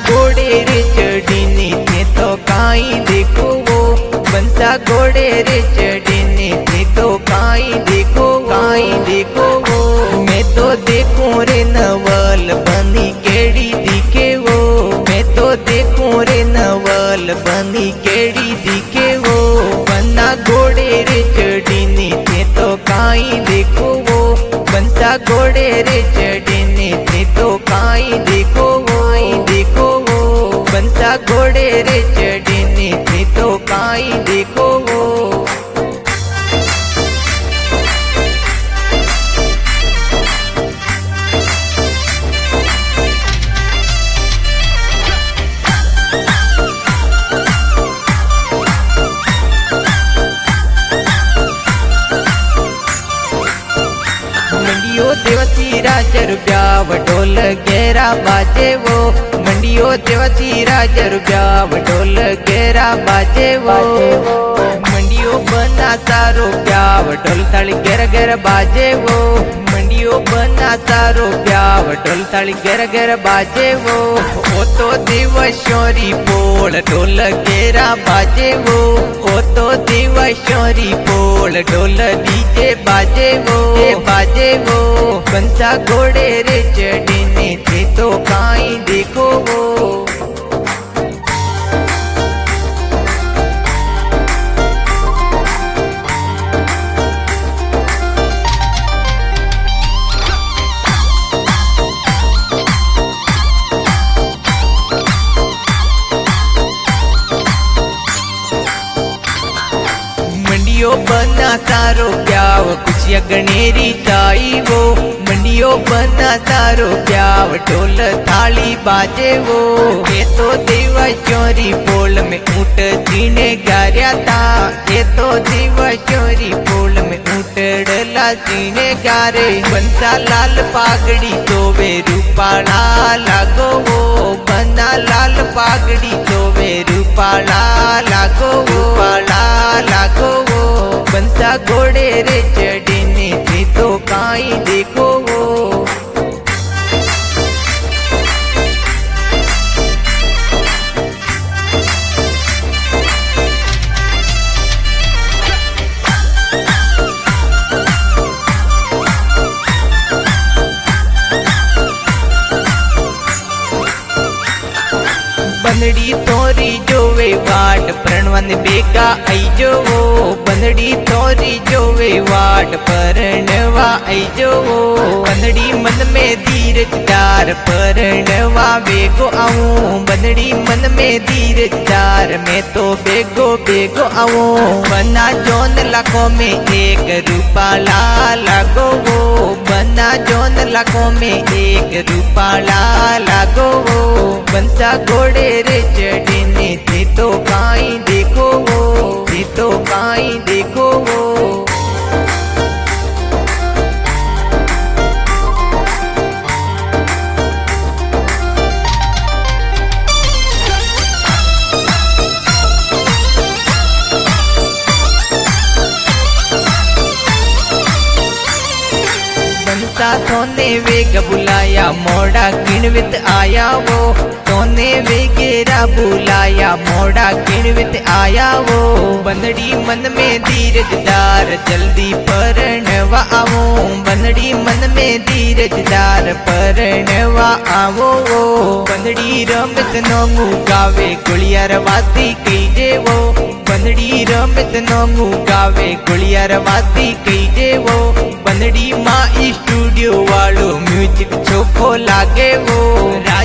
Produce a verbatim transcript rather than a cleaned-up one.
घोड़े रे चढ़ीने थे तो काई देखो वो, बंसा घोड़े रे चढ़ीने थे तो काई देखो काई देखो वो। मैं तो देखूं रे नवल बनी केड़ी दिखे वो, मैं तो देखूं रे नवल बनी केड़ी दिखे वो। बन्ना घोड़े रे चढ़ीने थे तो काई देखो वो, बंसा घोड़े रे चढ़ीने थे तो काई देखो वो देखो वो। बंसा घोड़े रे चढ़ीने थे तो काई देखो वो। मंडियो देवसी राजर ब्याव ढोल गेरा बाजे वो, मंडियो देवसी राजर ब्याव ढोल गेरा बाजे वो। मंडियो बना सारो ब्याव ढोल ताली गेर गेर बाजे वो, मंडियो बना सारो ब्याव ढोल ताली गेर गेर बाजे वो। ओ तो दिवसोरी पोल ढोल गेरा बाजे वो, ओ तो दिवसोरी पोल ढोल डीजे बाजे वो बाजे वो। बंसा घोड़े रे चढ़ीने थे तो काई देखो वो। मंडियो बना सारो ब्याव कुछ गणेरी ताई वो, मंडियो बना सारो ब्याव ढोल थाली बाजे वो। ये तो देवा चोरी पोल में ऊँट जीने गार्या था, ये तो देवा चोरी पोल में ऊँट डला जीने गारे। बंसा लाल पागड़ी तो वे रूपाला लागो वो, बना लाल पागड़ी तो वे रूपाला लागो रूपाला लागो वो। बंसा घोड़े रे चढ़ीने थे तो काई देखो वो। बंदड़ी तोरी जोवे वाट प्रणवन बेगा आई जो वो, बंदड़ी तोरी जोवे वाट परनवा आई जो वो। बंदड़ी मन में धीरज दार परनवा बेगो आऊं, बंदड़ी मन में धीरज दार मैं तो बेगो बेगो आऊं। बना जोन लाखों में एक रूपाला लागो वो, बना जोन लाखों में एक रूपाला लागो वो। बंसा घोड़े रे चढ़ीने थे तो काई देखो वो, थे तो काई देखो वो। बंसा सोने वेग बुलाया मोड़ा किणवित आया वो, सोने वेगेरा बुलाया मोड़ा किणवित आया वो। बंदड़ी मन में धीरज दार जल्दी परनवा आवो, बंदड़ी मन में धीरज दार परनवा आवो वो। बंदड़ी रमत नोंगू गावे गुड़ियार वादी कही वो, बंदड़ी रमत नोंगू गावे गुड़ियार वादी कही वो। बंदड़ी माँ स्टूडियो वालो म्यूजिक चोखो लागे वो।